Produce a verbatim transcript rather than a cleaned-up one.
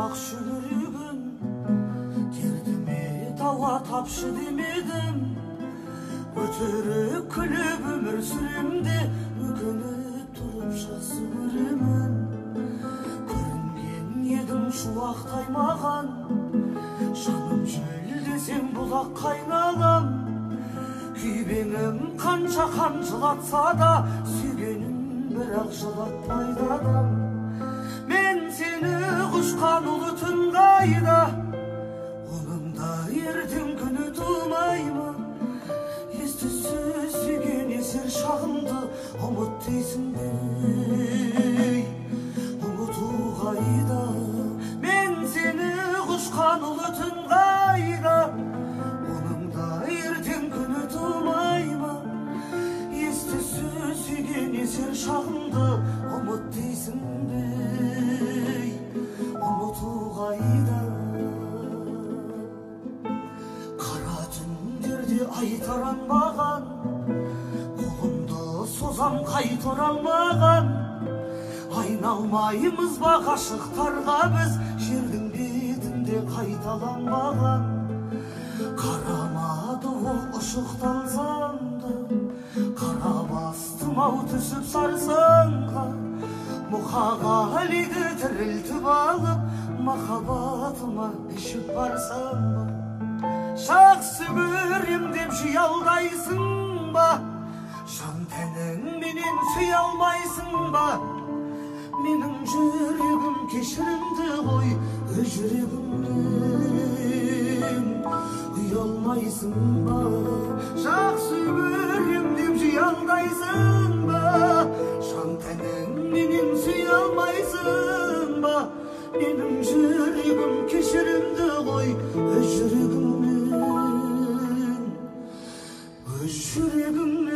жақшы көрген дертіме дауа тапшы демедім. Өтірік күліп өмір сүремде, өкініп тұрып жақсы көремін. Көрінген едім шуақтай маған, жаным жел десең бұлақ қайналам. Күйбеңім қанша қанжылатса да, сүйгенім бірақ жылатпайды адам. Мен сені құшқан ұлы түн қайда, онымда ертең күні тумаймын. Ес-түссіз сүйген есер шағымды ұмыт дейсің бе, ұмыту қайда. Мен сені құшқан ұлы түн қайда, онымда ертең күні тумаймын. Ес-түссіз сүйген есер шағымды ұмыт дейсің бе, ұмыту қайда. Қара түндерде айтар маған, қолымды созам қайтара алмаған. Айналмаймыз ба ғашықтарға біз, жердің бетінде қайталанбаған. Қарамады ол ұшықталсамды, қара бастым ау түсіп сарсаңға. Мұқағалиді тірілтіп алып, махаббатыма ішіп барсам ба. Жақсы көрем деп жиялдайсың ба, жан тәніңменен сүй алмайсың ба. Менің жүрегім кешірімді ғой, өз жүрегімнен ұялмайсың ба. Жақсы көрем деп жиялдайсың ба, жан тәніңменен сүй алмайсың ба. Менің жүрегім кешірімді ғой, өз жүрегімнен, өз жүрегімнен